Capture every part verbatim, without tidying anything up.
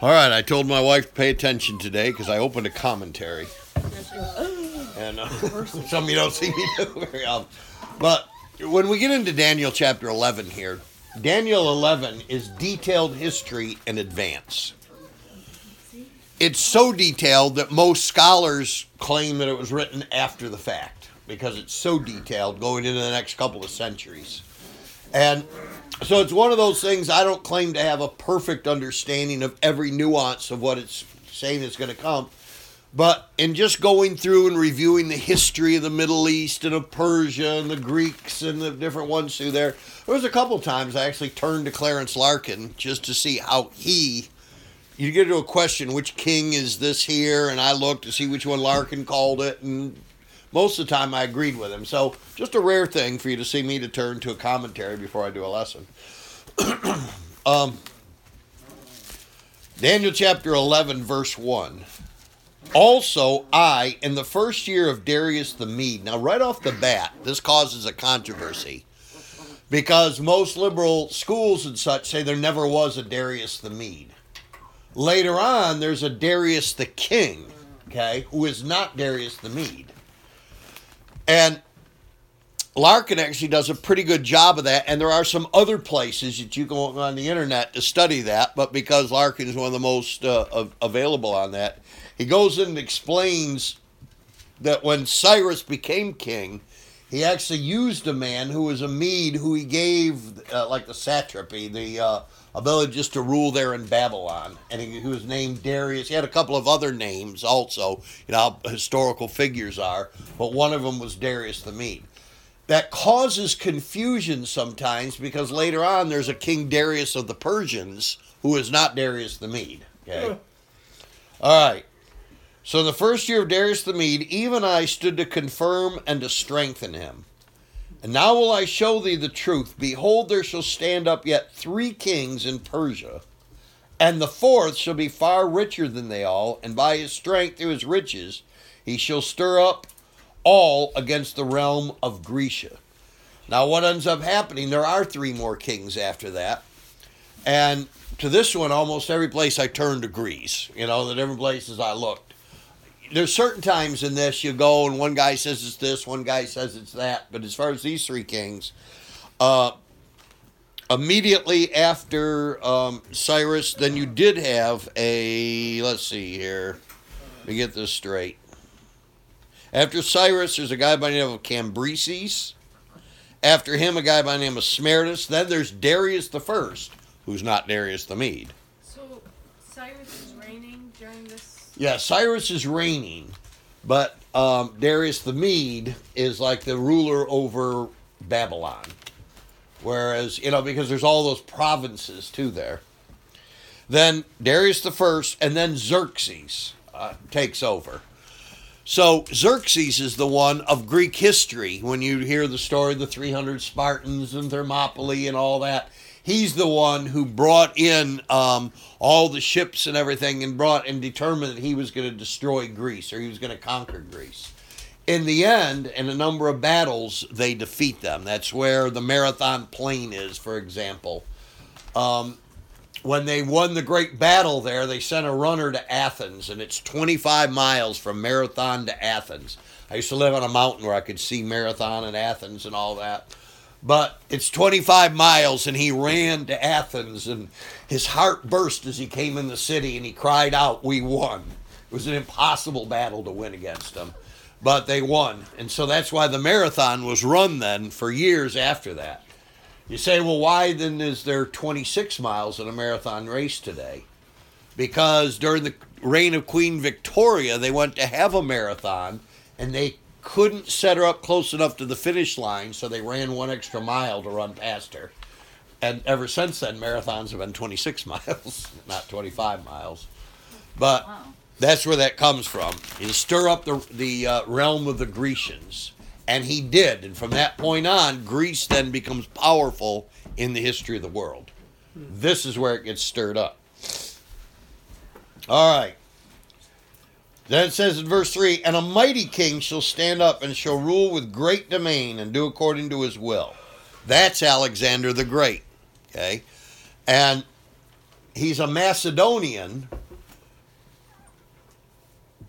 All right, I told my wife to pay attention today because I opened a commentary. And uh, some of you don't see me do very often. But when we get into Daniel chapter eleven here, Daniel eleven is detailed history in advance. It's so detailed that most scholars claim that it was written after the fact because it's so detailed going into the next couple of centuries. And so it's one of those things. I don't claim to have a perfect understanding of every nuance of what it's saying is going to come. But in just going through and reviewing the history of the Middle East and of Persia and the Greeks and the different ones through there, there was a couple times I actually turned to Clarence Larkin just to see how he, you get to a question, which king is this here? And I looked to see which one Larkin called it. And most of the time I agreed with him. So just a rare thing for you to see me to turn to a commentary before I do a lesson. um, Daniel chapter eleven, verse one. Also, I, in the first year of Darius the Mede. Now, right off the bat, this causes a controversy. Because most liberal schools and such say there never was a Darius the Mede. Later on, there's a Darius the King, okay, who is not Darius the Mede. And Larkin actually does a pretty good job of that, and there are some other places that you go on the internet to study that, but because Larkin is one of the most uh, available on that, he goes in and explains that when Cyrus became king, he actually used a man who was a Mede who he gave, uh, like the satrapy, the uh, ability just to rule there in Babylon. And he, he was named Darius. He had a couple of other names also, you know, how historical figures are, but one of them was Darius the Mede. That causes confusion sometimes because later on there's a King Darius of the Persians who is not Darius the Mede. Okay? All right. So in the first year of Darius the Mede, even I stood to confirm and to strengthen him. And now will I show thee the truth. Behold, there shall stand up yet three kings in Persia, and the fourth shall be far richer than they all, and by his strength through his riches he shall stir up all against the realm of Grecia. Now what ends up happening, there are three more kings after that. And to this one, almost every place I turned agrees. You know, that every places I looked. There's certain times in this you go and one guy says it's this, one guy says it's that. But as far as these three kings, uh, immediately after um, Cyrus, then you did have a, let's see here, let me get this straight. After Cyrus, there's a guy by the name of Cambyses. After him, a guy by the name of Smerdis. Then there's Darius the First, who's not Darius the Mede. So Cyrus is reigning during this? Yeah, Cyrus is reigning, but um, Darius the Mede is like the ruler over Babylon. Whereas, you know, because there's all those provinces too there. Then Darius the First, and then Xerxes uh, takes over. So Xerxes is the one of Greek history. When you hear the story of the three hundred Spartans and Thermopylae and all that, he's the one who brought in um, all the ships and everything and brought and determined that he was going to destroy Greece or he was going to conquer Greece. In the end, in a number of battles, they defeat them. That's where the Marathon Plain is, for example. Um, when they won the great battle there, they sent a runner to Athens, and it's twenty-five miles from Marathon to Athens. I used to live on a mountain where I could see Marathon and Athens and all that. But it's twenty-five miles, and he ran to Athens, and his heart burst as he came in the city, and he cried out, "We won." It was an impossible battle to win against them, but they won. And so that's why the marathon was run then for years after that. You say, well, why then is there twenty-six miles in a marathon race today? Because during the reign of Queen Victoria, they went to have a marathon, and they couldn't set her up close enough to the finish line, so they ran one extra mile to run past her. And ever since then, marathons have been twenty-six miles, not twenty-five miles. But wow. That's where that comes from. You stir up the, the uh, realm of the Grecians. And he did. And from that point on, Greece then becomes powerful in the history of the world. This is where it gets stirred up. All right. Then it says in verse three, and a mighty king shall stand up and shall rule with great domain and do according to his will. That's Alexander the Great. Okay? And he's a Macedonian,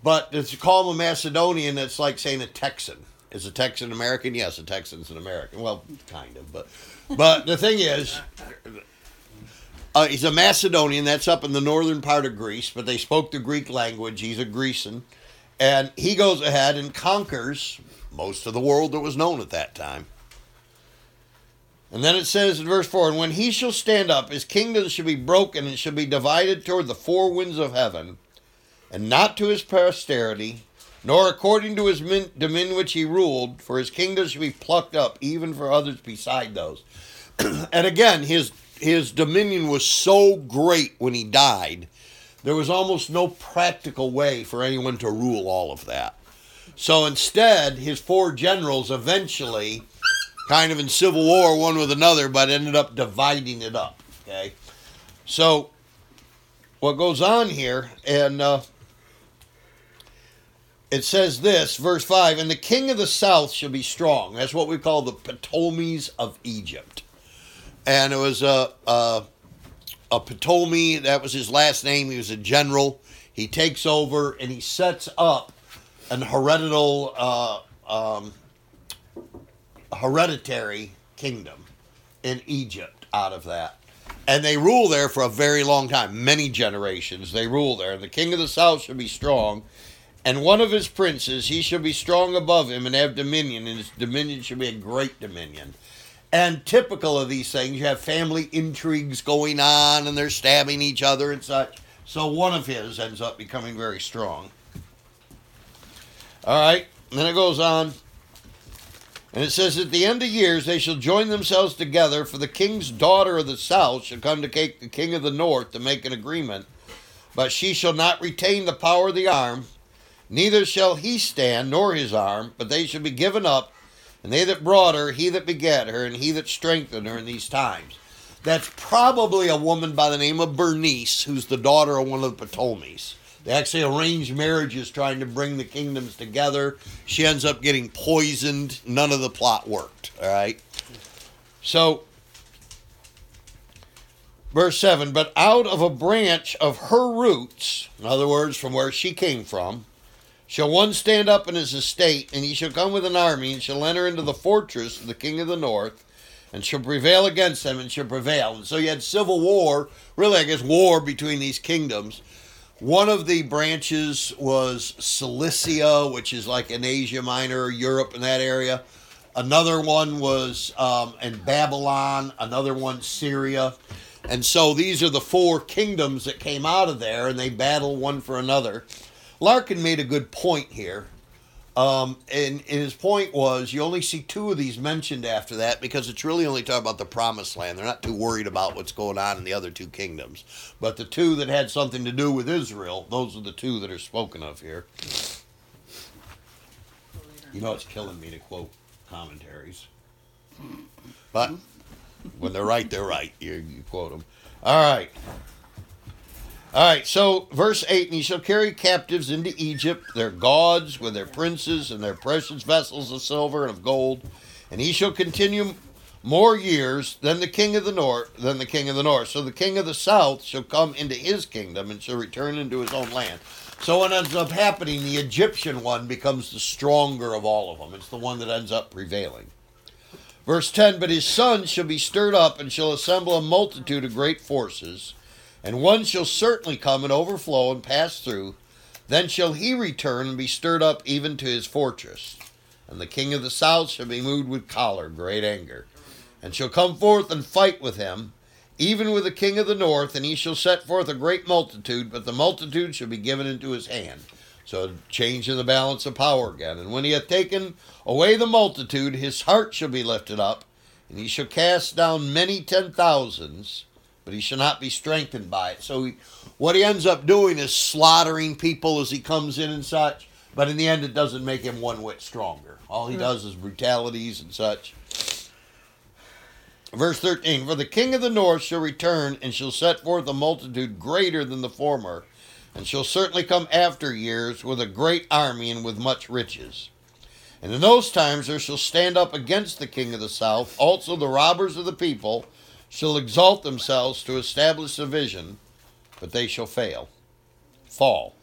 But to call him a Macedonian, that's like saying a Texan. Is a Texan American? Yes, a Texan's an American. Well, kind of, but but the thing is, uh, he's a Macedonian. That's up in the northern part of Greece, but they spoke the Greek language. He's a Grecian, and he goes ahead and conquers most of the world that was known at that time. And then it says in verse four, and when he shall stand up, his kingdom shall be broken and shall be divided toward the four winds of heaven, and not to his posterity, nor according to his min- dominion which he ruled, for his kingdom shall be plucked up, even for others beside those. And again, his his dominion was so great when he died, there was almost no practical way for anyone to rule all of that. So instead, his four generals eventually, kind of in civil war one with another, but ended up dividing it up. Okay, so what goes on here, and uh, it says this, verse five, and the king of the south shall be strong. That's what we call the Ptolemies of Egypt. And it was a, a, a Ptolemy, that was his last name. He was a general. He takes over and he sets up an hereditary, uh, um, hereditary kingdom in Egypt out of that. And they rule there for a very long time, many generations. They rule there. And the king of the south shall be strong, and one of his princes, he shall be strong above him and have dominion, and his dominion shall be a great dominion. And typical of these things, you have family intrigues going on, and they're stabbing each other and such. So one of his ends up becoming very strong. All right, and then it goes on. And it says, at the end of years they shall join themselves together, for the king's daughter of the south shall come to take the king of the north to make an agreement. But she shall not retain the power of the arm, neither shall he stand, nor his arm, but they shall be given up, and they that brought her, he that begat her, and he that strengthened her in these times. That's probably a woman by the name of Bernice, who's the daughter of one of the Ptolemies. They actually arranged marriages trying to bring the kingdoms together. She ends up getting poisoned. None of the plot worked, all right? So, verse seven, but out of a branch of her roots, in other words, from where she came from, shall one stand up in his estate, and he shall come with an army, and shall enter into the fortress of the king of the north, and shall prevail against them, and shall prevail. And so you had civil war, really I guess war between these kingdoms. One of the branches was Cilicia, which is like in Asia Minor, Europe, in that area. Another one was um, in Babylon, another one Syria. And so these are the four kingdoms that came out of there, and they battle one for another. Larkin made a good point here, um, and, and his point was you only see two of these mentioned after that because it's really only talking about the promised land. They're not too worried about what's going on in the other two kingdoms. But the two that had something to do with Israel, those are the two that are spoken of here. You know it's killing me to quote commentaries. But when they're right, they're right. You, you quote them. All right. All right, so verse eight, and he shall carry captives into Egypt, their gods with their princes and their precious vessels of silver and of gold, and he shall continue more years than the king of the north, than the king of the north. So the king of the south shall come into his kingdom and shall return into his own land. So what ends up happening, the Egyptian one becomes the stronger of all of them. It's the one that ends up prevailing. Verse ten, but his sons shall be stirred up and shall assemble a multitude of great forces, and one shall certainly come and overflow and pass through. Then shall he return and be stirred up even to his fortress. And the king of the south shall be moved with choler, great anger, and shall come forth and fight with him, even with the king of the north, and he shall set forth a great multitude, but the multitude shall be given into his hand. So change in the balance of power again. And when he hath taken away the multitude, his heart shall be lifted up, and he shall cast down many ten thousands, but he shall not be strengthened by it. So he, what he ends up doing is slaughtering people as he comes in and such, but in the end it doesn't make him one whit stronger. All he does is brutalities and such. Verse thirteen, for the king of the north shall return and shall set forth a multitude greater than the former, and shall certainly come after years with a great army and with much riches. And in those times there shall stand up against the king of the south also the robbers of the people, shall exalt themselves to establish a vision, but they shall fail, fall.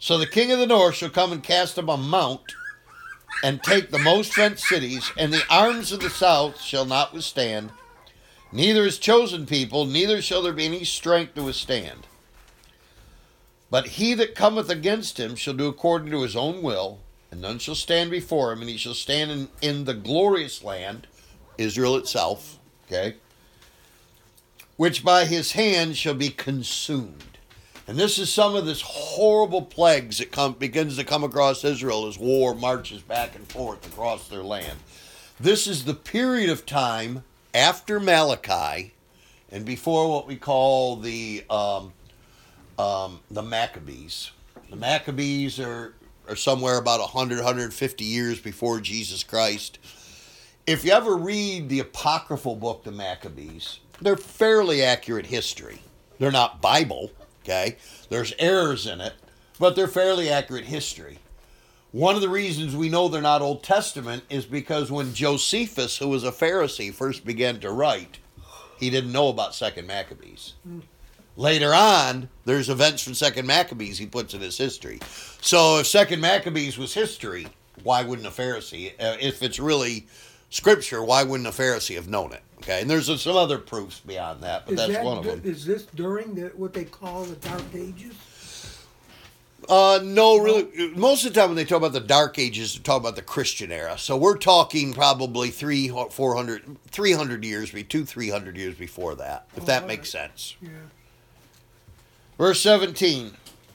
So the king of the north shall come and cast up a mount and take the most fenced cities, and the arms of the south shall not withstand, neither his chosen people, neither shall there be any strength to withstand. But he that cometh against him shall do according to his own will, and none shall stand before him, and he shall stand in, in the glorious land, Israel itself, okay, which by his hand shall be consumed. And this is some of this horrible plagues that come, begins to come across Israel as war marches back and forth across their land. This is the period of time after Malachi and before what we call the um, um, the Maccabees. The Maccabees are, are somewhere about one hundred, one hundred fifty years before Jesus Christ. If you ever read the apocryphal book, the Maccabees, they're fairly accurate history. They're not Bible. Okay, there's errors in it, but they're fairly accurate history. One of the reasons we know they're not Old Testament is because when Josephus, who was a Pharisee, first began to write, he didn't know about Second Maccabees. Mm. Later on, there's events from Second Maccabees he puts in his history. So if Second Maccabees was history, why wouldn't a Pharisee? Uh, if it's really Scripture, why wouldn't a Pharisee have known it? Okay, and there's some other proofs beyond that, but is that's that, one of them. Is this during the, what they call the Dark Ages? Uh, no, really. Most of the time when they talk about the Dark Ages, they talk about the Christian era. So we're talking probably three, four hundred, three hundred years, two, three hundred years before that, if oh, that right. makes sense. Yeah. Verse seventeen.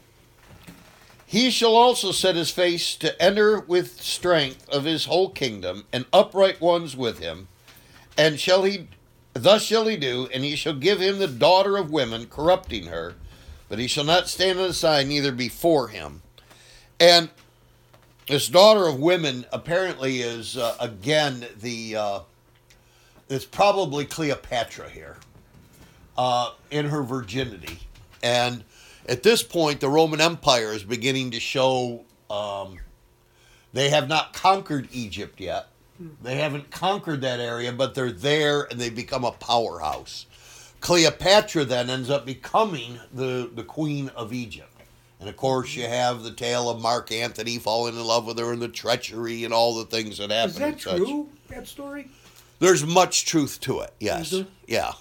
He shall also set his face to enter with strength of his whole kingdom, and upright ones with him. And shall he, thus shall he do, and he shall give him the daughter of women, corrupting her, but he shall not stand on the side, neither before him. And this daughter of women apparently is, uh, again, the, uh, it's probably Cleopatra here, uh, in her virginity. And at this point, the Roman Empire is beginning to show, um, they have not conquered Egypt yet. They haven't conquered that area, but they're there and they become a powerhouse. Cleopatra then ends up becoming the, the queen of Egypt. And of course, you have the tale of Mark Antony falling in love with her and the treachery and all the things that happen. Is that and such. true, that story? There's much truth to it, yes. Is there? Yeah.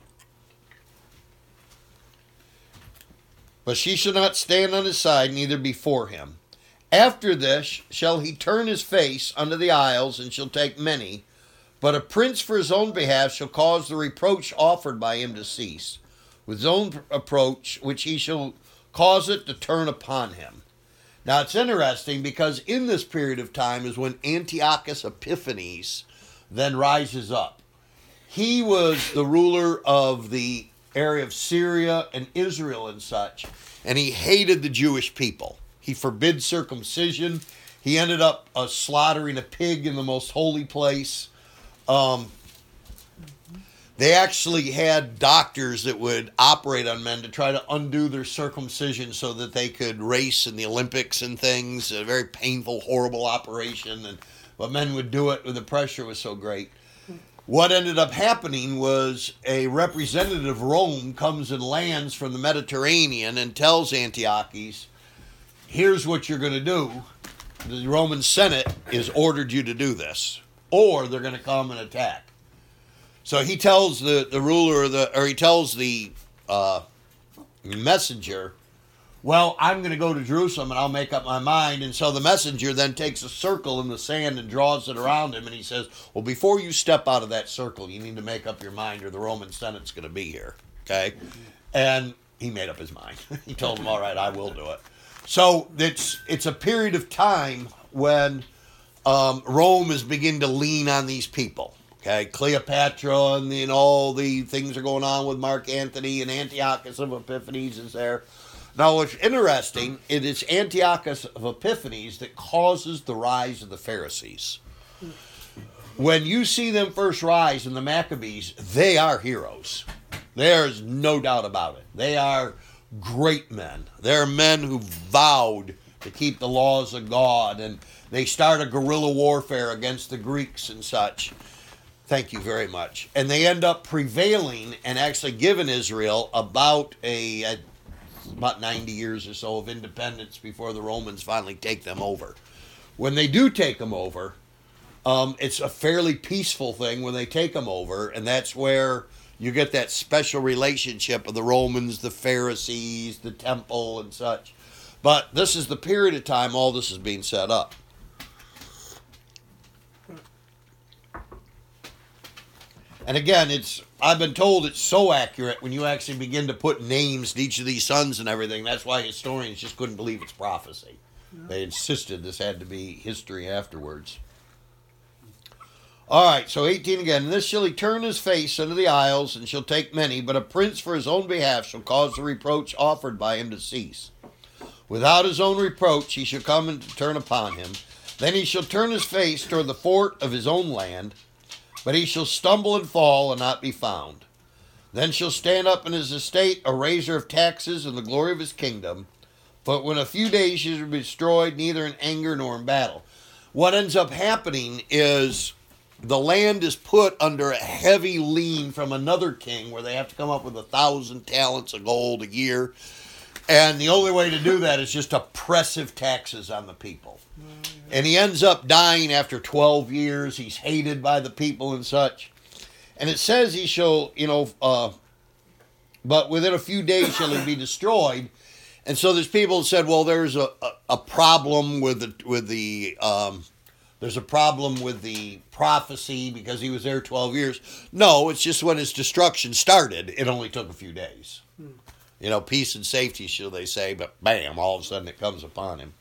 But she shall not stand on his side, neither before him. After this shall he turn his face unto the isles, and shall take many. But a prince for his own behalf shall cause the reproach offered by him to cease, with his own approach, which he shall cause it to turn upon him. Now it's interesting, because in this period of time is when Antiochus Epiphanes then rises up. He was the ruler of the area of Syria and Israel and such, and he hated the Jewish people. He forbid circumcision. He ended up uh, slaughtering a pig in the most holy place. Um, they actually had doctors that would operate on men to try to undo their circumcision so that they could race in the Olympics and things. A very painful, horrible operation. And but men would do it when the pressure was so great. What ended up happening was a representative of Rome comes and lands from the Mediterranean and tells Antiochus, here's what you're going to do. The Roman Senate has ordered you to do this, or they're going to come and attack. So he tells the, the ruler, of the, or he tells the uh, messenger, well, I'm going to go to Jerusalem and I'll make up my mind. And so the messenger then takes a circle in the sand and draws it around him. And he says, well, before you step out of that circle, you need to make up your mind or the Roman Senate's going to be here. Okay? And he made up his mind. He told him, all right, I will do it. So it's it's a period of time when um, Rome is beginning to lean on these people. Okay, Cleopatra and, the, and all the things are going on with Mark Antony, and Antiochus of Epiphanes is there. Now, what's interesting, it is Antiochus of Epiphanes that causes the rise of the Pharisees. When you see them first rise in the Maccabees, they are heroes. There's no doubt about it. They are great men. They're men who vowed to keep the laws of God, and they start a guerrilla warfare against the Greeks and such. Thank you very much. And they end up prevailing and actually giving Israel about a, a about ninety years or so of independence before the Romans finally take them over. When they do take them over, um, it's a fairly peaceful thing when they take them over, and that's where you get that special relationship of the Romans, the Pharisees, the temple, and such. But this is the period of time all this is being set up. And again, it's I've been told it's so accurate when you actually begin to put names to each of these sons and everything. That's why historians just couldn't believe it's prophecy. Yeah. They insisted this had to be history afterwards. All right, so eighteen again. And this shall he turn his face unto the isles, and shall take many, but a prince for his own behalf shall cause the reproach offered by him to cease. Without his own reproach he shall come and turn upon him. Then he shall turn his face toward the fort of his own land, but he shall stumble and fall and not be found. Then shall stand up in his estate a raiser of taxes in the glory of his kingdom, but when a few days he shall be destroyed, neither in anger nor in battle. What ends up happening is the land is put under a heavy lien from another king where they have to come up with a thousand talents of gold a year. And the only way to do that is just oppressive taxes on the people. And he ends up dying after twelve years. He's hated by the people and such. And it says he shall, you know, uh, but within a few days shall he be destroyed. And so there's people that said, well, there's a, a, a problem with the, with the, um, there's a problem with the prophecy because he was there twelve years. No, it's just when his destruction started, it only took a few days. Hmm. You know, peace and safety, shall they say, but bam, all of a sudden it comes upon him.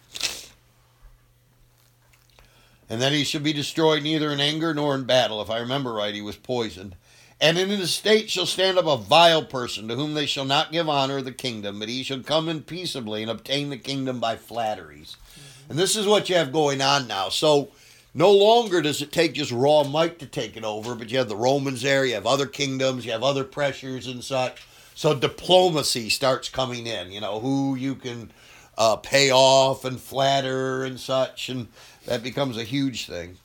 And then he shall be destroyed neither in anger nor in battle. If I remember right, he was poisoned. And in his state shall stand up a vile person, to whom they shall not give honor of the kingdom, but he shall come in peaceably and obtain the kingdom by flatteries. Mm-hmm. And this is what you have going on now. So no longer does it take just raw might to take it over, but you have the Romans there, you have other kingdoms, you have other pressures and such. So diplomacy starts coming in, you know, who you can uh, pay off and flatter and such, and that becomes a huge thing.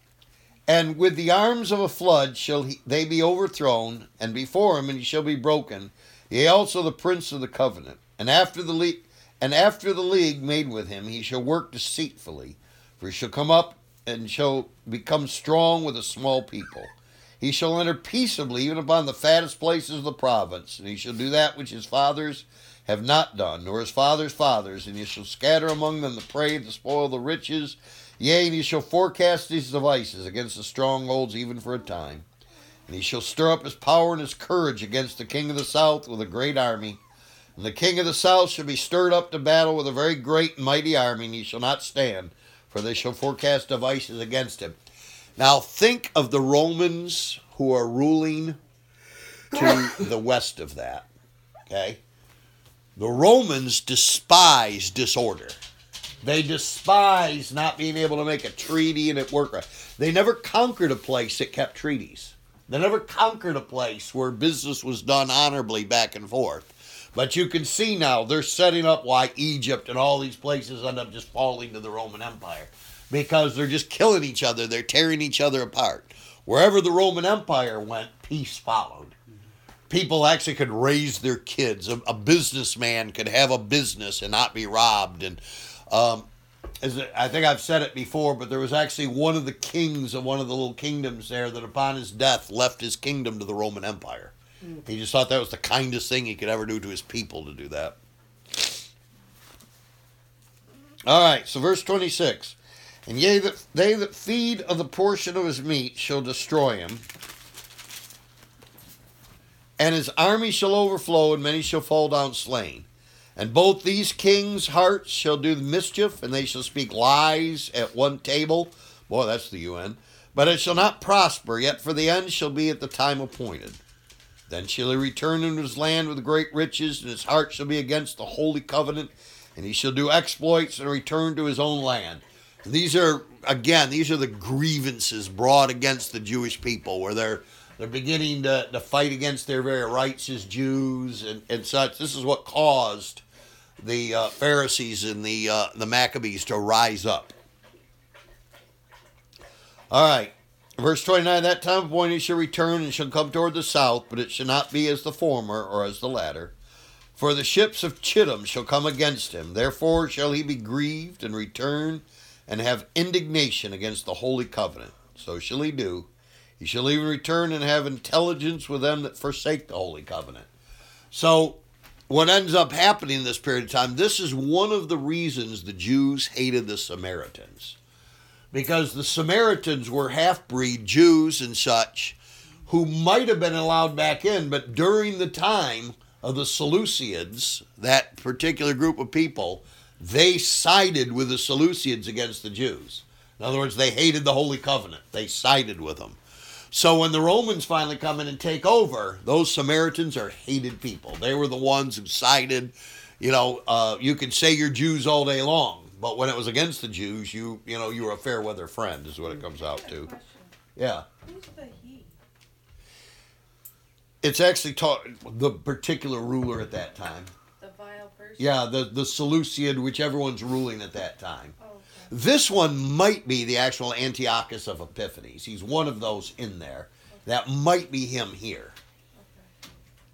And with the arms of a flood shall he, they be overthrown, and before him, and he shall be broken. Yea, also the prince of the covenant. And after the league, and after the league made with him, he shall work deceitfully, for he shall come up and shall become strong with a small people. He shall enter peaceably even upon the fattest places of the province, and he shall do that which his fathers have not done, nor his fathers' fathers, and he shall scatter among them the prey, the spoil, the riches. Yea, and he shall forecast these devices against the strongholds even for a time. And he shall stir up his power and his courage against the king of the south with a great army. And the king of the south shall be stirred up to battle with a very great and mighty army, and he shall not stand, for they shall forecast devices against him. Now think of the Romans who are ruling to the west of that. Okay? The Romans despise disorder. They despise not being able to make a treaty and it work right. They never conquered a place that kept treaties. They never conquered a place where business was done honorably back and forth. But you can see now they're setting up why Egypt and all these places end up just falling to the Roman Empire. Because they're just killing each other. They're tearing each other apart. Wherever the Roman Empire went, peace followed. People actually could raise their kids. A, a businessman could have a business and not be robbed. And um, as I think I've said it before, but there was actually one of the kings of one of the little kingdoms there that upon his death left his kingdom to the Roman Empire. Mm. He just thought that was the kindest thing he could ever do to his people to do that. All right, so verse twenty-six. And yea, that they that feed of the portion of his meat shall destroy him, and his army shall overflow, and many shall fall down slain. And both these kings' hearts shall do mischief, and they shall speak lies at one table. Boy, that's the U N. But it shall not prosper, yet for the end shall be at the time appointed. Then shall he return into his land with great riches, and his heart shall be against the holy covenant, and he shall do exploits and return to his own land. These are, again, these are the grievances brought against the Jewish people, where they're they're beginning to, to fight against their very rights as Jews and, and such. This is what caused the uh, Pharisees and the uh, the Maccabees to rise up. All right, verse twenty-nine, that time appointed he shall return and shall come toward the south, but it shall not be as the former or as the latter. For the ships of Chittim shall come against him. Therefore shall he be grieved and return and have indignation against the holy covenant. So shall he do. He shall even return and have intelligence with them that forsake the holy covenant. So what ends up happening in this period of time, this is one of the reasons the Jews hated the Samaritans. Because the Samaritans were half-breed Jews and such who might have been allowed back in, but during the time of the Seleucids, that particular group of people, they sided with the Seleucids against the Jews. In other words, they hated the Holy Covenant. They sided with them. So when the Romans finally come in and take over, those Samaritans are hated people. They were the ones who sided. You know, uh, you could say you're Jews all day long, but when it was against the Jews, you you know, you were a fair weather friend is what it comes out to. Question. Yeah. Who's the he? It's actually taught the particular ruler at that time. The vile person? Yeah, the, the Seleucid, whichever one's ruling at that time. Oh, okay. This one might be the actual Antiochus of Epiphanes. He's one of those in there. That might be him here. Okay.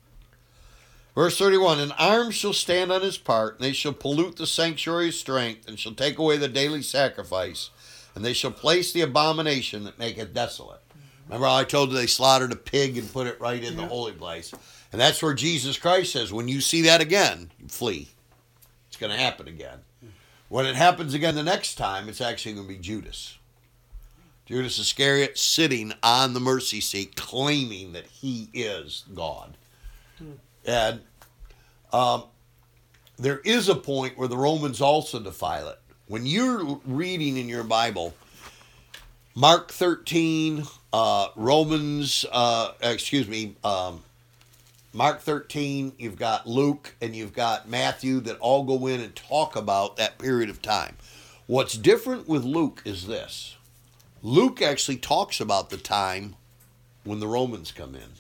Verse thirty-one, and arms shall stand on his part, and they shall pollute the sanctuary's strength, and shall take away the daily sacrifice, and they shall place the abomination that maketh desolate. Remember how I told you they slaughtered a pig and put it right in the holy place? And that's where Jesus Christ says, when you see that again, you flee. It's going to happen again. When it happens again the next time, it's actually going to be Judas. Judas Iscariot sitting on the mercy seat, claiming that he is God. Hmm. And um, there is a point where the Romans also defile it. When you're reading in your Bible, Mark thirteen, uh, Romans, uh, excuse me, um, Mark thirteen, you've got Luke, and you've got Matthew that all go in and talk about that period of time. What's different with Luke is this. Luke actually talks about the time when the Romans come in.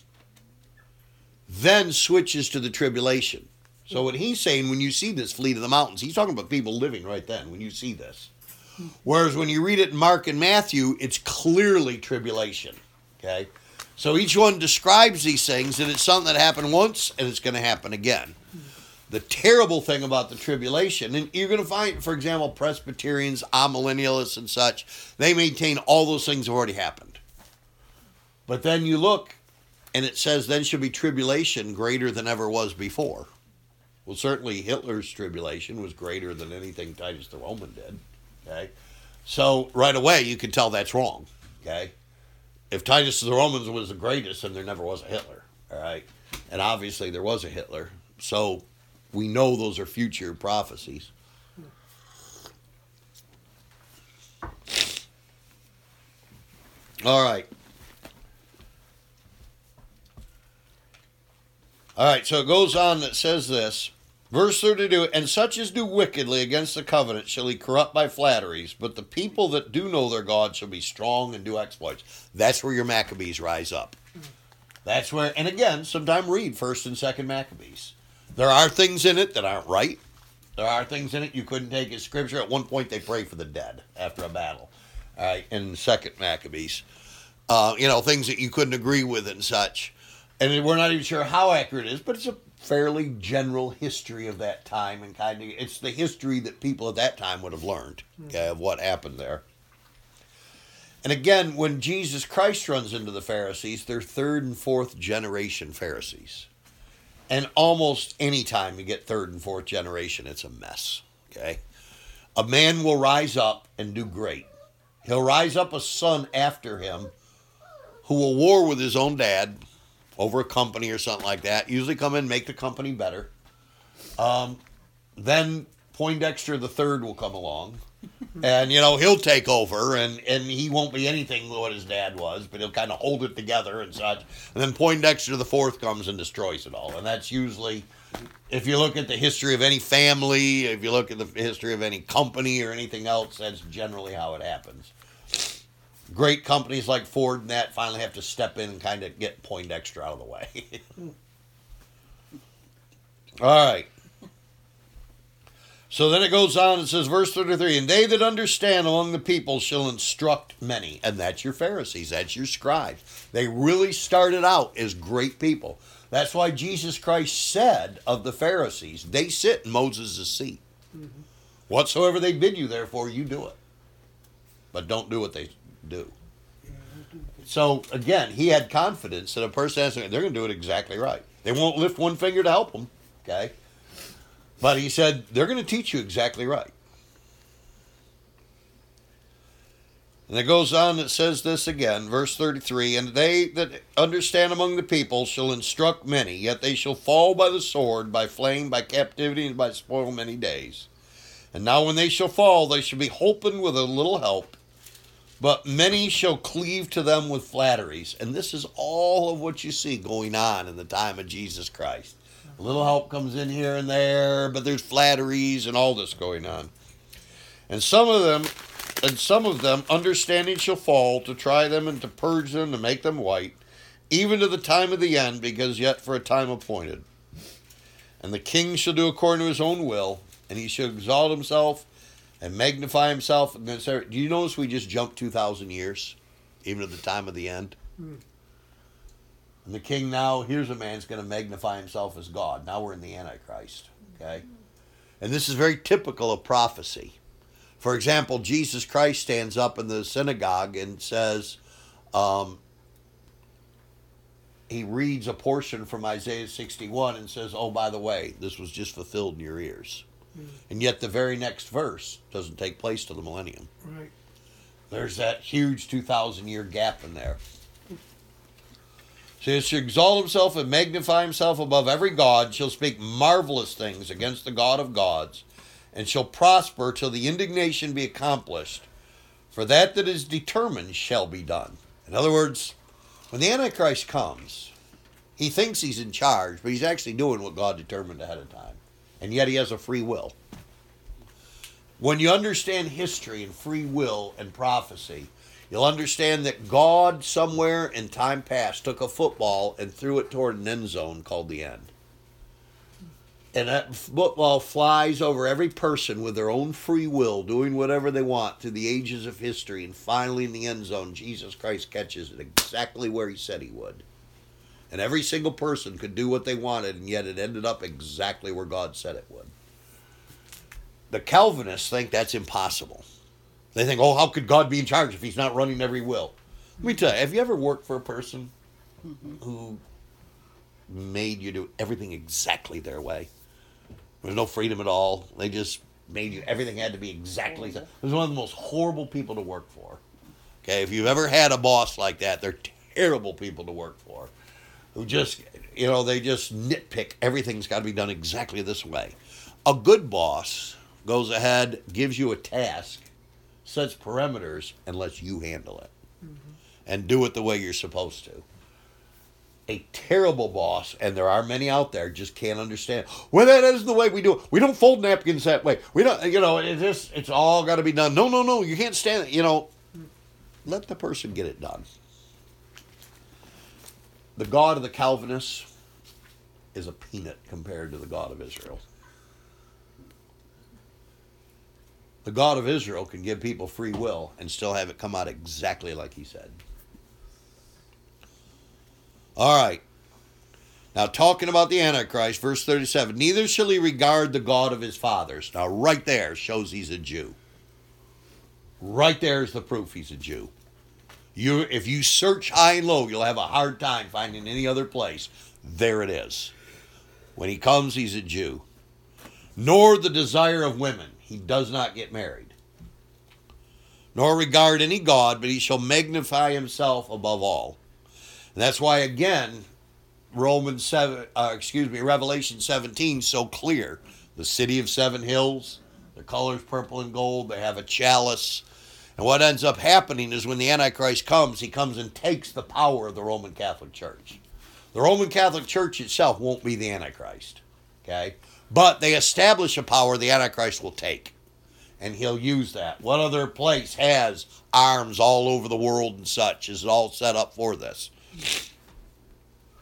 Then switches to the tribulation. So what he's saying, when you see this flee to the mountains, he's talking about people living right then when you see this. Whereas when you read it in Mark and Matthew, it's clearly tribulation. Okay? So each one describes these things, and it's something that happened once, and it's going to happen again. The terrible thing about the tribulation, and you're going to find, for example, Presbyterians, amillennialists, and such, they maintain all those things have already happened. But then you look, and it says, then shall be tribulation greater than ever was before. Well, certainly Hitler's tribulation was greater than anything Titus the Roman did. Okay? So right away, you can tell that's wrong. Okay? If Titus the Roman was the greatest, then there never was a Hitler. All right? And obviously there was a Hitler. So we know those are future prophecies. All right. All right, so it goes on that says this. Verse thirty-two, and such as do wickedly against the covenant shall he corrupt by flatteries, but the people that do know their God shall be strong and do exploits. That's where your Maccabees rise up. That's where, and again, sometime read first and second Maccabees. There are things in it that aren't right. There are things in it you couldn't take as scripture. At one point, they pray for the dead after a battle. All right, in second Maccabees. Uh, you know, things that you couldn't agree with and such. And we're not even sure how accurate it is, but it's a fairly general history of that time, and kind of it's the history that people at that time would have learned, okay, of what happened there. And again, when Jesus Christ runs into the Pharisees, they're third and fourth generation Pharisees. And almost any time you get third and fourth generation, it's a mess, okay? A man will rise up and do great. He'll rise up a son after him who will war with his own dad over a company or something like that. Usually come in and make the company better. Um, then Poindexter the third will come along. And, you know, he'll take over, and, and he won't be anything what his dad was, but he'll kind of hold it together and such. And then Poindexter the fourth comes and destroys it all. And that's usually, if you look at the history of any family, if you look at the history of any company or anything else, that's generally how it happens. Great companies like Ford and that finally have to step in and kind of get Poindexter out of the way. All right. So then it goes on and says, verse thirty-three, and they that understand among the people shall instruct many. And that's your Pharisees. That's your scribes. They really started out as great people. That's why Jesus Christ said of the Pharisees, they sit in Moses' seat. Mm-hmm. Whatsoever they bid you, therefore, you do it. But don't do what they do. So, again, he had confidence that a person has to, they're going to do it exactly right. They won't lift one finger to help them, okay? But he said, they're going to teach you exactly right. And it goes on, it says this again, verse thirty-three, and they that understand among the people shall instruct many, yet they shall fall by the sword, by flame, by captivity, and by spoil many days. And now when they shall fall, they shall be holpen with a little help, but many shall cleave to them with flatteries. And this is all of what you see going on in the time of Jesus Christ. A little help comes in here and there, but there's flatteries and all this going on. And some of them, and some of them, understanding shall fall, to try them and to purge them, to make them white, even to the time of the end, because yet for a time appointed. And the king shall do according to his own will, and he shall exalt himself and magnify himself. Do you notice we just jumped two thousand years, even at the time of the end? Hmm. And the king now, here's a man who's going to magnify himself as God. Now we're in the Antichrist, okay? And this is very typical of prophecy. For example, Jesus Christ stands up in the synagogue and says, um, he reads a portion from Isaiah sixty-one and says, oh, by the way, this was just fulfilled in your ears. And yet the very next verse doesn't take place till the millennium. Right. There's that huge two thousand year gap in there. So he shall exalt himself and magnify himself above every god, shall speak marvelous things against the God of gods, and shall prosper till the indignation be accomplished. For that that is determined shall be done. In other words, when the Antichrist comes, he thinks he's in charge, but he's actually doing what God determined ahead of time. And yet he has a free will. When you understand history and free will and prophecy, you'll understand that God somewhere in time past took a football and threw it toward an end zone called the end. And that football flies over every person with their own free will, doing whatever they want through the ages of history. And finally in the end zone, Jesus Christ catches it exactly where he said he would. And every single person could do what they wanted, and yet it ended up exactly where God said it would. The Calvinists think that's impossible. They think, oh, how could God be in charge if he's not running every will? Let me tell you, have you ever worked for a person mm-hmm. who made you do everything exactly their way? There's no freedom at all. They just made you, everything had to be exactly. It was one of the most horrible people to work for. Okay, if you've ever had a boss like that, they're terrible people to work for. Who just, you know, they just nitpick. Everything's got to be done exactly this way. A good boss goes ahead, gives you a task, sets parameters, and lets you handle it. Mm-hmm. And do it the way you're supposed to. A terrible boss, and there are many out there, just can't understand. Well, that isn't the way we do it. We don't fold napkins that way. We don't, you know, it's just, it's all got to be done. No, no, no, you can't stand it. You know, let the person get it done. The God of the Calvinists is a peanut compared to the God of Israel. The God of Israel can give people free will and still have it come out exactly like he said. All right. Now, talking about the Antichrist, verse thirty-seven, neither shall he regard the God of his fathers. Now, right there shows he's a Jew. Right there is the proof he's a Jew. You, if you search high and low, you'll have a hard time finding any other place. There it is. When he comes, he's a Jew. Nor the desire of women. He does not get married. Nor regard any God, but he shall magnify himself above all. And that's why, again, Romans seven, uh, excuse me, Revelation seventeen so clear. The city of seven hills, the color's purple and gold. They have a chalice. And what ends up happening is when the Antichrist comes, he comes and takes the power of the Roman Catholic Church. The Roman Catholic Church itself won't be the Antichrist, okay? But they establish a power the Antichrist will take, and he'll use that. What other place has arms all over the world and such? Is it all set up for this?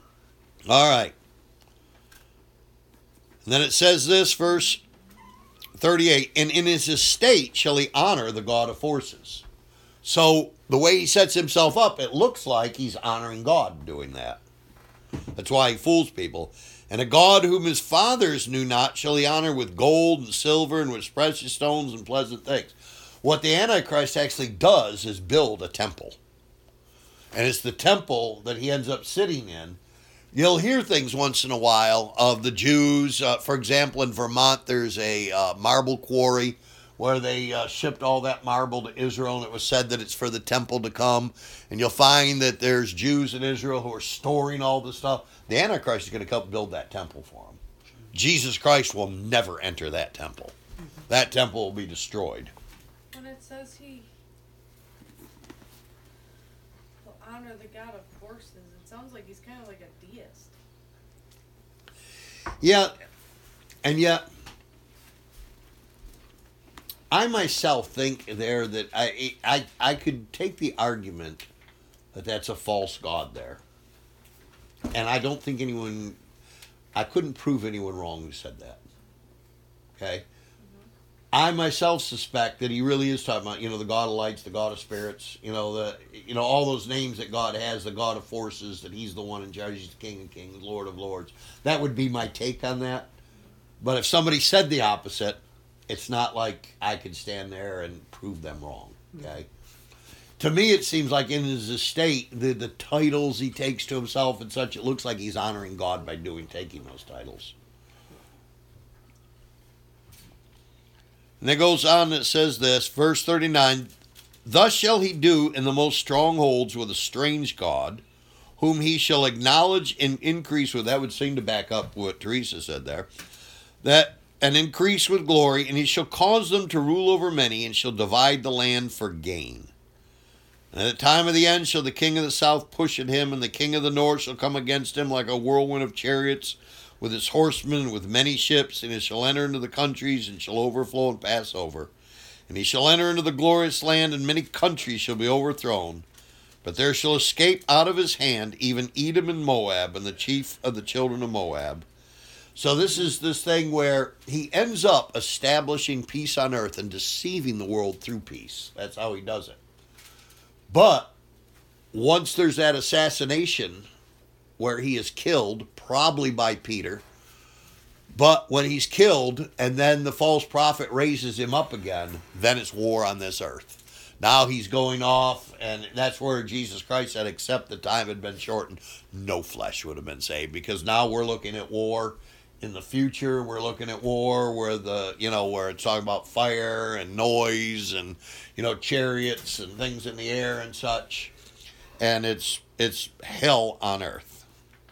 All right. And then it says this, verse thirty-eight, and in his estate shall he honor the God of forces. So the way he sets himself up, it looks like he's honoring God doing that. That's why he fools people. And a God whom his fathers knew not shall he honor with gold and silver and with precious stones and pleasant things. What the Antichrist actually does is build a temple. And it's the temple that he ends up sitting in. You'll hear things once in a while of the Jews. Uh, for example, in Vermont, there's a uh, marble quarry where they uh, shipped all that marble to Israel, and it was said that it's for the temple to come. And you'll find that there's Jews in Israel who are storing all this stuff. The Antichrist is going to come build that temple for them. Jesus Christ will never enter that temple. That temple will be destroyed. When it says he will honor the God of forces, it sounds like he's kind of like a deist. Yeah, and yet I myself think there that I, I I could take the argument that that's a false god there. And I don't think anyone, I couldn't prove anyone wrong who said that. Okay? Mm-hmm. I myself suspect that he really is talking about, you know, the God of lights, the God of spirits, you know, the you know, all those names that God has, the God of forces, that he's the one in charge, he's the King of kings, Lord of lords. That would be my take on that. But if somebody said the opposite, it's not like I could stand there and prove them wrong. Okay? To me, it seems like in his estate, the, the titles he takes to himself and such, it looks like he's honoring God by doing taking those titles. And it goes on, it says this, verse thirty-nine, thus shall he do in the most strongholds with a strange God, whom he shall acknowledge and increase with. That would seem to back up what Teresa said there. That and increase with glory, and he shall cause them to rule over many, and shall divide the land for gain. And at the time of the end shall the king of the south push at him, and the king of the north shall come against him like a whirlwind of chariots, with his horsemen and with many ships, and he shall enter into the countries, and shall overflow and pass over. And he shall enter into the glorious land, and many countries shall be overthrown. But there shall escape out of his hand even Edom and Moab, and the chief of the children of Moab. So this is this thing where he ends up establishing peace on earth and deceiving the world through peace. That's how he does it. But once there's that assassination where he is killed, probably by Peter, but when he's killed and then the false prophet raises him up again, then it's war on this earth. Now he's going off, and that's where Jesus Christ said, except the time had been shortened, no flesh would have been saved, because now we're looking at war. In the future, we're looking at war where the, you know, where it's talking about fire and noise and, you know, chariots and things in the air and such. And it's, it's hell on earth.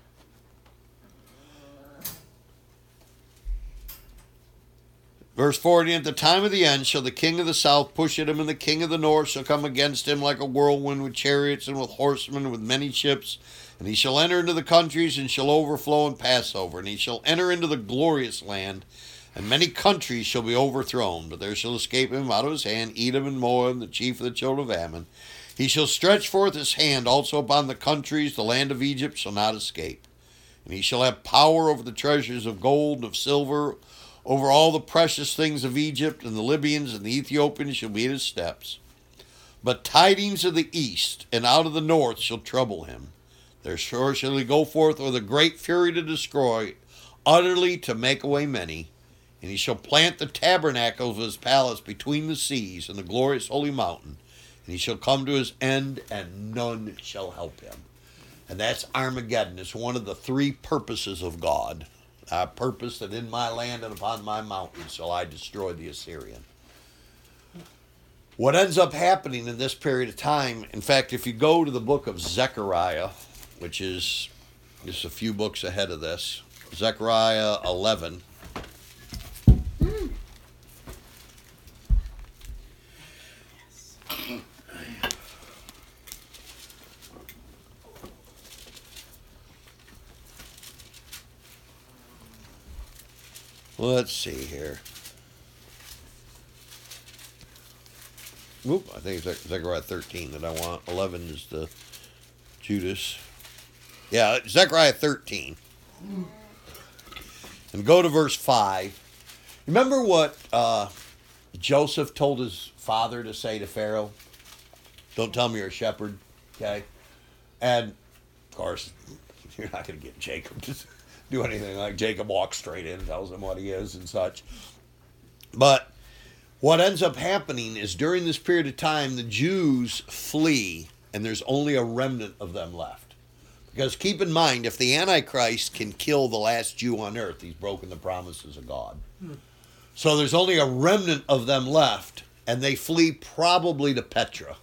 Verse forty, at the time of the end shall the king of the south push at him, and the king of the north shall come against him like a whirlwind with chariots and with horsemen and with many ships. And he shall enter into the countries, and shall overflow and pass over. And he shall enter into the glorious land, and many countries shall be overthrown. But there shall escape him out of his hand Edom and Moab, the chief of the children of Ammon. He shall stretch forth his hand also upon the countries. The land of Egypt shall not escape. And he shall have power over the treasures of gold and of silver, over all the precious things of Egypt. And the Libyans and the Ethiopians shall be at his steps. But tidings of the east and out of the north shall trouble him. Therefore shall he go forth with a great fury to destroy, utterly to make away many. And he shall plant the tabernacles of his palace between the seas and the glorious holy mountain. And he shall come to his end, and none shall help him. And that's Armageddon. It's one of the three purposes of God. I purpose that in my land and upon my mountains shall I destroy the Assyrian. What ends up happening in this period of time, in fact, if you go to the book of Zechariah, which is just a few books ahead of this, Zechariah eleven. Mm. Let's see here. Whoop, I think it's Zechariah thirteen that I want. eleven is the Judas. Yeah, Zechariah thirteen. And go to verse five. Remember what uh, Joseph told his father to say to Pharaoh? Don't tell me you're a shepherd, okay? And, of course, you're not going to get Jacob to do anything like Jacob walks straight in, tells him what he is and such. But what ends up happening is during this period of time, the Jews flee, and there's only a remnant of them left. Because keep in mind, if the Antichrist can kill the last Jew on earth, he's broken the promises of God. Hmm. So there's only a remnant of them left, and they flee probably to Petra.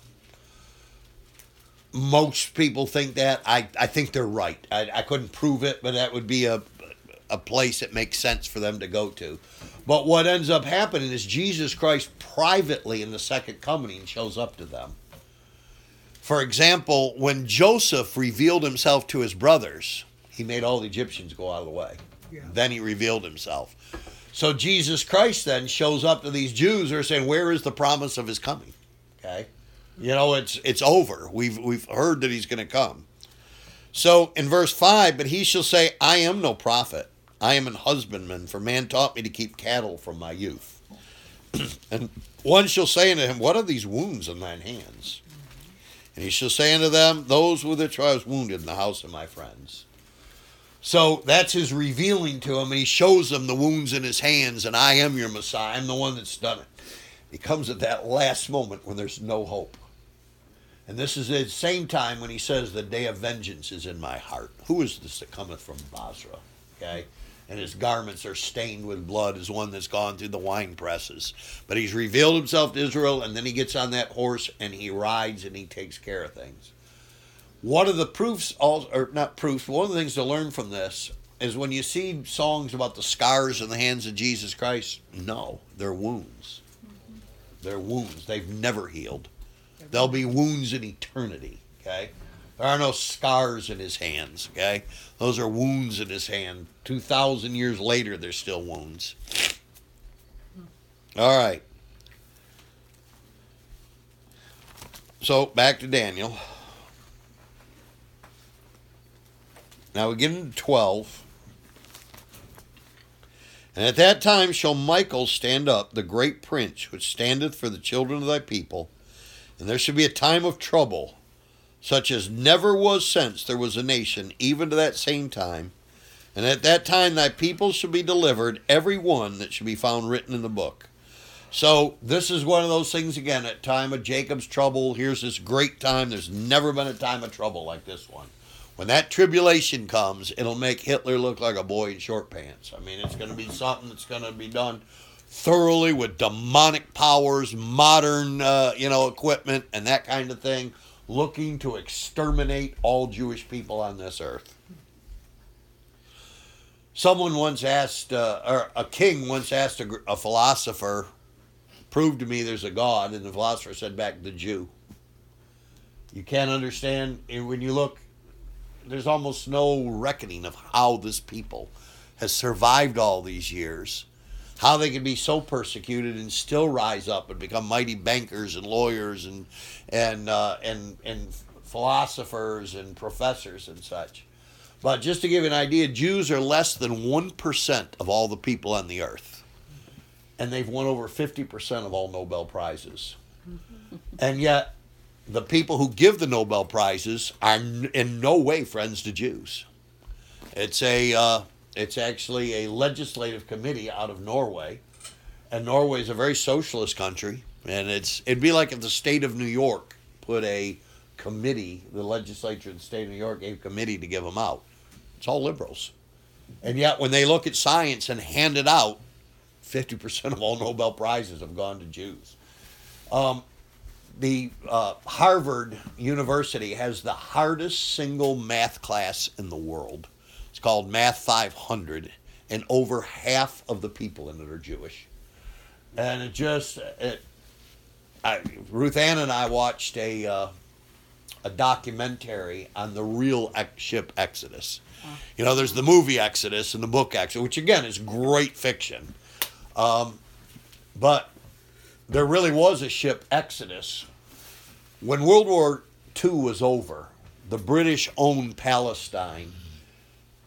Most people think that. I, I think they're right. I, I couldn't prove it, but that would be a, a place that makes sense for them to go to. But what ends up happening is Jesus Christ privately in the second coming shows up to them. For example, when Joseph revealed himself to his brothers, he made all the Egyptians go out of the way. Yeah. Then he revealed himself. So Jesus Christ then shows up to these Jews who are saying, where is the promise of his coming? Okay? You know, it's it's over. We've we've heard that he's going to come. So in verse five, but he shall say, I am no prophet. I am an husbandman, for man taught me to keep cattle from my youth. And one shall say unto him, what are these wounds in thine hands? And he shall say unto them, those with which I was wounded in the house of my friends. So that's his revealing to him, and he shows them the wounds in his hands, and I am your Messiah. I'm the one that's done it. He comes at that last moment when there's no hope. And this is at the same time when he says, the day of vengeance is in my heart. Who is this that cometh from Basra? Okay? And his garments are stained with blood as one that's gone through the wine presses. But he's revealed himself to Israel, and then he gets on that horse, and he rides, and he takes care of things. One of the proofs, or not proofs, one of the things to learn from this is when you see songs about the scars in the hands of Jesus Christ, no, they're wounds. They're wounds. They've never healed. There'll be wounds in eternity, okay? There are no scars in his hands, okay? Those are wounds in his hand. two thousand years later, they're still wounds. All right. So, back to Daniel. Now we get into twelve. And at that time shall Michael stand up, the great prince, which standeth for the children of thy people. And there shall be a time of trouble, such as never was since there was a nation, even to that same time. And at that time thy people shall be delivered, every one that shall be found written in the book. So this is one of those things, again, at time of Jacob's trouble. Here's this great time. There's never been a time of trouble like this one. When that tribulation comes, it'll make Hitler look like a boy in short pants. I mean, it's going to be something that's going to be done thoroughly with demonic powers, modern, uh, you know, equipment, and that kind of thing, looking to exterminate all Jewish people on this earth. Someone once asked, uh, or a king once asked a, a philosopher, prove to me there's a God, and the philosopher said back, the Jew. You can't understand, when you look, there's almost no reckoning of how this people has survived all these years, how they can be so persecuted and still rise up and become mighty bankers and lawyers and and uh, and and philosophers and professors and such. But just to give you an idea, Jews are less than one percent of all the people on the earth, and they've won over fifty percent of all Nobel Prizes, and yet the people who give the Nobel Prizes are in no way friends to Jews. It's a, uh, it's actually a legislative committee out of Norway, and Norway is a very socialist country, and it's it'd be like if the state of New York put a committee, the legislature of the state of New York gave a committee to give them out. It's all liberals, and yet when they look at science and hand it out, fifty percent of all Nobel Prizes have gone to Jews. Um, The uh, Harvard University has the hardest single math class in the world. It's called Math five hundred, and over half of the people in it are Jewish. And it just, it, I, Ruth Ann and I watched a uh, a documentary on the real ex- ship Exodus. You know, there's the movie Exodus and the book Exodus, which again is great fiction. Um, but there really was a ship Exodus. When World War Two was over, the British owned Palestine,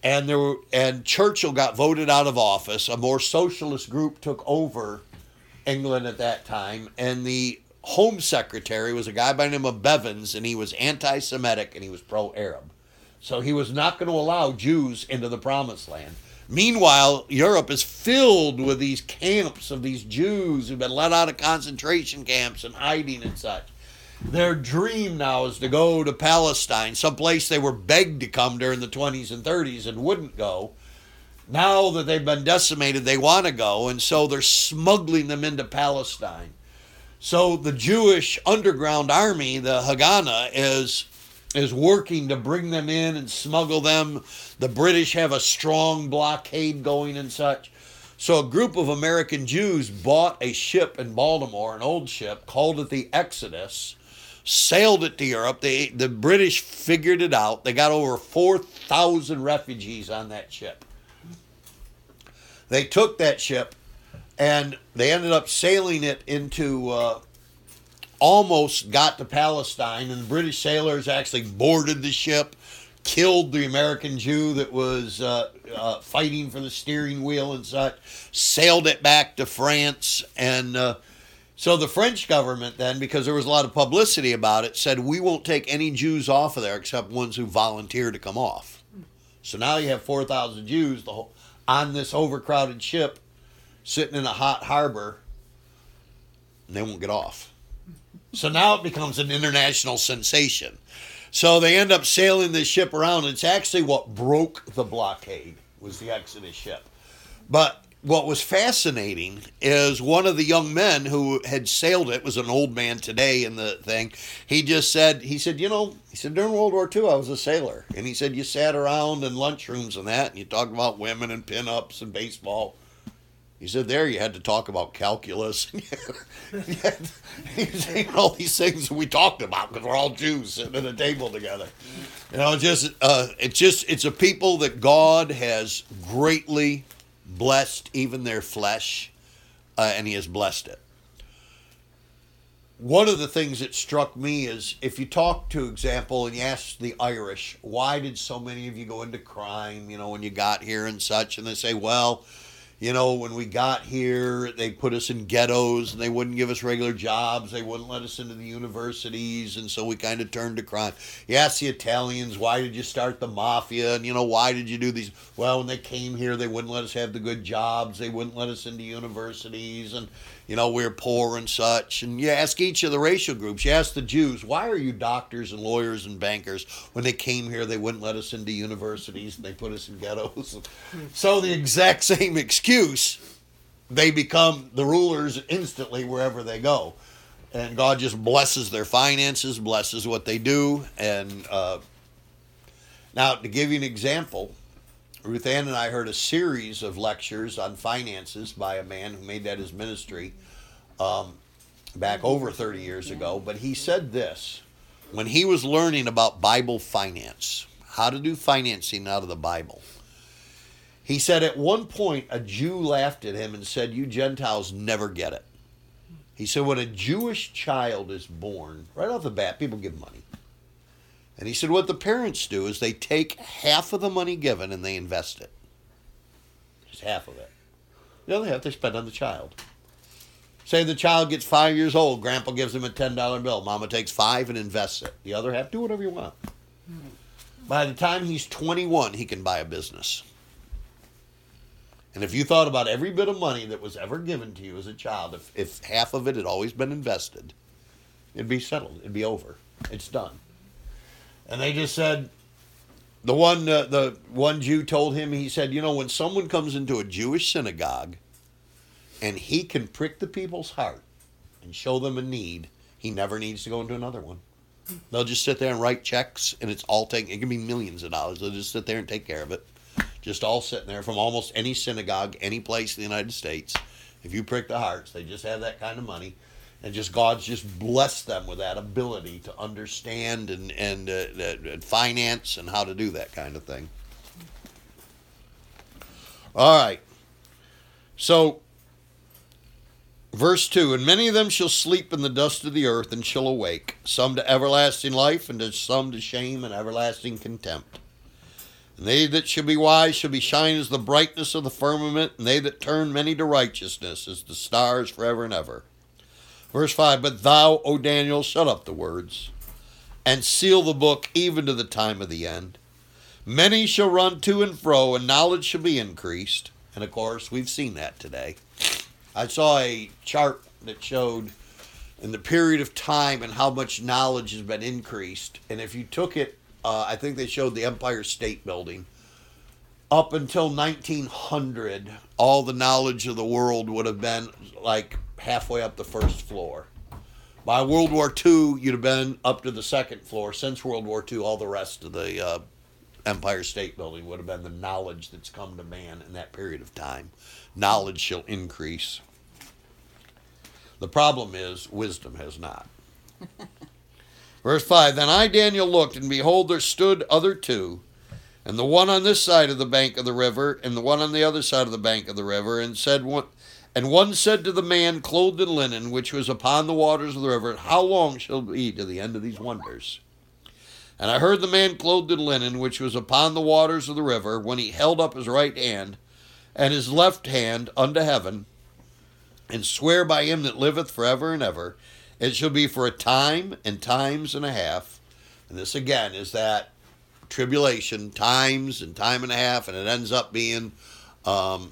And there were, and Churchill got voted out of office. A more socialist group took over England at that time, and the Home Secretary was a guy by the name of Bevins, and he was anti-Semitic and he was pro-Arab. So he was not going to allow Jews into the Promised Land. Meanwhile, Europe is filled with these camps of these Jews who've been let out of concentration camps and hiding and such. Their dream now is to go to Palestine, someplace they were begged to come during the twenties and thirties and wouldn't go. Now that they've been decimated, they want to go, and so they're smuggling them into Palestine. So the Jewish underground army, the Haganah, is is working to bring them in and smuggle them. The British have a strong blockade going and such. So a group of American Jews bought a ship in Baltimore, an old ship, called it the Exodus, sailed it to Europe. They, the British figured it out. They got over four thousand refugees on that ship. They took that ship and they ended up sailing it into... Uh, almost got to Palestine, and the British sailors actually boarded the ship, killed the American Jew that was uh, uh, fighting for the steering wheel and such, sailed it back to France. And uh, so the French government then, because there was a lot of publicity about it, said, we won't take any Jews off of there except ones who volunteer to come off. So now you have four thousand Jews the whole, on this overcrowded ship sitting in a hot harbor, and they won't get off. So now it becomes an international sensation. So they end up sailing this ship around. It's actually what broke the blockade, was the Exodus ship. But what was fascinating is one of the young men who had sailed it, was an old man today in the thing. He just said, he said, you know, he said, during World War Two, I was a sailor. And he said, you sat around in lunchrooms and that, and you talked about women and pinups and baseball. He said, there you had to talk about calculus. He said, all these things we talked about because we're all Jews sitting at a table together. You know, just uh, it's just it's a people that God has greatly blessed, even their flesh, uh, and He has blessed it. One of the things that struck me is if you talk to example and you ask the Irish, why did so many of you go into crime? You know, when you got here and such, and they say, well, you know, when we got here, they put us in ghettos and they wouldn't give us regular jobs. They wouldn't let us into the universities. And so we kind of turned to crime. You ask the Italians, why did you start the mafia? And, you know, why did you do these? Well, when they came here, they wouldn't let us have the good jobs. They wouldn't let us into universities. And, you know, we're poor and such. And you ask each of the racial groups, you ask the Jews, why are you doctors and lawyers and bankers? When they came here, they wouldn't let us into universities and they put us in ghettos. So the exact same excuse. They become the rulers instantly wherever they go. And God just blesses their finances, blesses what they do. And uh, now, to give you an example, Ruth Ann and I heard a series of lectures on finances by a man who made that his ministry um, back over thirty years ago. But he said this, when he was learning about Bible finance, how to do financing out of the Bible. He said at one point a Jew laughed at him and said, you Gentiles never get it. He said when a Jewish child is born, right off the bat, people give money. And he said what the parents do is they take half of the money given and they invest it. Just half of it. The other half they spend on the child. Say the child gets five years old, Grandpa gives him a ten dollar bill. Mama takes five and invests it. The other half, do whatever you want. By the time he's twenty-one, he can buy a business. And if you thought about every bit of money that was ever given to you as a child, if, if half of it had always been invested, it'd be settled. It'd be over. It's done. And they just said, the one uh, the one Jew told him, he said, you know, when someone comes into a Jewish synagogue and he can prick the people's heart and show them a need, he never needs to go into another one. They'll just sit there and write checks, and it's all taken. It can be millions of dollars. They'll just sit there and take care of it. Just all sitting there from almost any synagogue, any place in the United States. If you prick the hearts, they just have that kind of money. And just God's just blessed them with that ability to understand and, and uh, uh, finance and how to do that kind of thing. All right. So, verse two, and many of them shall sleep in the dust of the earth and shall awake, some to everlasting life and to some to shame and everlasting contempt. And they that shall be wise shall be shine as the brightness of the firmament, and they that turn many to righteousness as the stars forever and ever. Verse five, but thou, O Daniel, shut up the words, and seal the book even to the time of the end. Many shall run to and fro, and knowledge shall be increased. And of course, we've seen that today. I saw a chart that showed in the period of time and how much knowledge has been increased. And if you took it, uh, I think they showed the Empire State Building. Up until nineteen hundred, all the knowledge of the world would have been like halfway up the first floor. By World War Two, you'd have been up to the second floor. Since World War Two, all the rest of the uh, Empire State Building would have been the knowledge that's come to man in that period of time. Knowledge shall increase. The problem is, wisdom has not. Verse five, then I, Daniel, looked, and behold, there stood other two, and the one on this side of the bank of the river, and the one on the other side of the bank of the river, and said one, and one said to the man clothed in linen, which was upon the waters of the river, how long shall it be to the end of these wonders? And I heard the man clothed in linen, which was upon the waters of the river, when he held up his right hand and his left hand unto heaven, and swear by him that liveth forever and ever, it shall be for a time and times and a half. And this again is that tribulation, times and time and a half, and it ends up being um,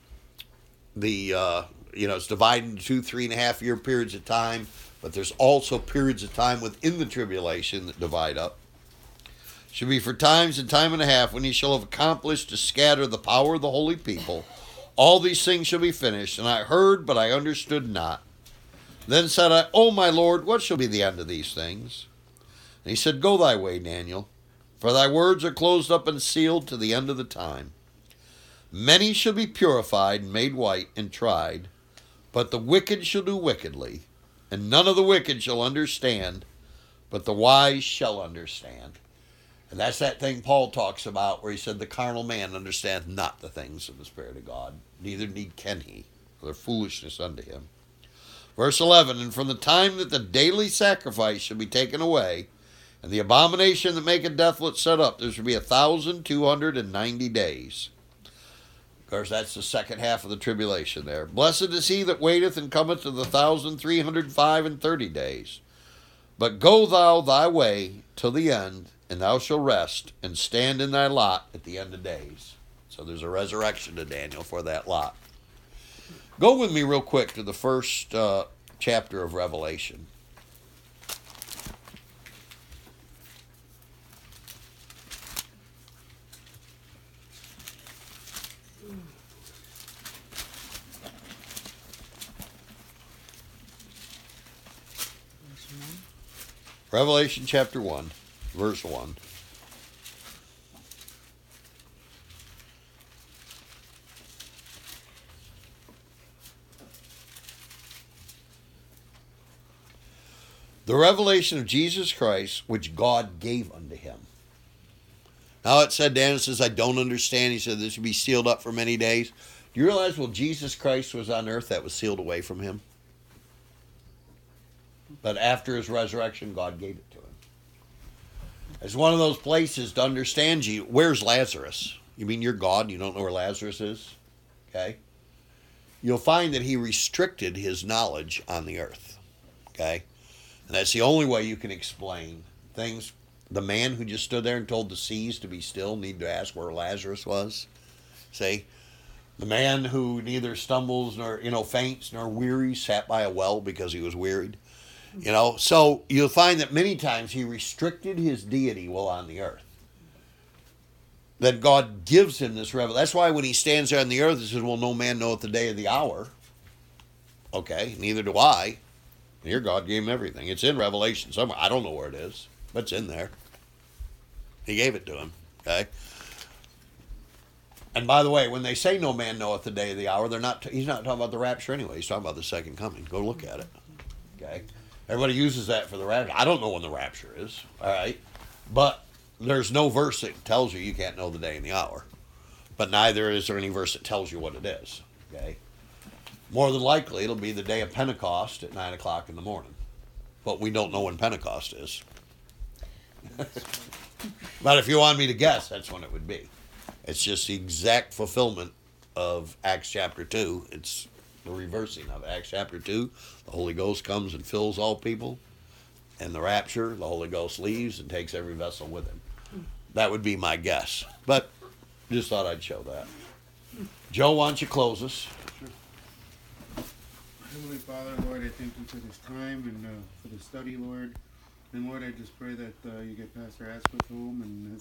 the, uh, you know, it's divided into two, three and a half year periods of time, but there's also periods of time within the tribulation that divide up. Should be for times and time and a half, when he shall have accomplished to scatter the power of the holy people. All these things shall be finished. And I heard, but I understood not. Then said I, O my Lord, what shall be the end of these things? And he said, go thy way, Daniel, for thy words are closed up and sealed to the end of the time. Many shall be purified and made white and tried, but the wicked shall do wickedly, and none of the wicked shall understand, but the wise shall understand. And that's that thing Paul talks about where he said the carnal man understands not the things of the Spirit of God, neither need can he, for their foolishness unto him. Verse eleven, and from the time that the daily sacrifice shall be taken away, and the abomination that maketh desolate set up, there shall be a thousand two hundred and ninety days. Of course, that's the second half of the tribulation there. Blessed is he that waiteth and cometh to the thousand three hundred five and thirty days. But go thou thy way till the end, and thou shalt rest, and stand in thy lot at the end of days. So there's a resurrection to Daniel for that lot. Go with me real quick to the first uh, chapter of Revelation. Revelation chapter one, verse one. The revelation of Jesus Christ, which God gave unto him. Now it said, Daniel says, I don't understand. He said, this should be sealed up for many days. Do you realize while Jesus Christ was on earth, that was sealed away from him? But after his resurrection, God gave it to him. It's one of those places to understand you. Where's Lazarus? You mean you're God and you don't know where Lazarus is? Okay. You'll find that he restricted his knowledge on the earth. Okay. And that's the only way you can explain things. The man who just stood there and told the seas to be still need to ask where Lazarus was. See? The man who neither stumbles nor, you know, faints nor wearies sat by a well because he was wearied. You know, so you'll find that many times he restricted his deity while on the earth. That God gives him this revelation. That's why when he stands there on the earth, he says, well, no man knoweth the day or the hour. Okay, neither do I. Here God gave him everything. It's in Revelation somewhere. I don't know where it is, but it's in there. He gave it to him. Okay. And by the way, when they say no man knoweth the day or the hour, they're not. He's not talking about the rapture anyway. He's talking about the second coming. Go look at it. Okay. Everybody uses that for the rapture. I don't know when the rapture is. All right. But there's no verse that tells you you can't know the day and the hour. But neither is there any verse that tells you what it is. Okay. More than likely, it'll be the day of Pentecost at nine o'clock in the morning. But we don't know when Pentecost is. But if you want me to guess, that's when it would be. It's just the exact fulfillment of Acts chapter two. It's the reversing of Acts chapter two. The Holy Ghost comes and fills all people. And the rapture, the Holy Ghost leaves and takes every vessel with him. That would be my guess. But just thought I'd show that. Joe, why don't you close us? Heavenly Father, Lord, I thank you for this time and uh, for the study, Lord. And Lord, I just pray that uh, you get Pastor Asquith home and his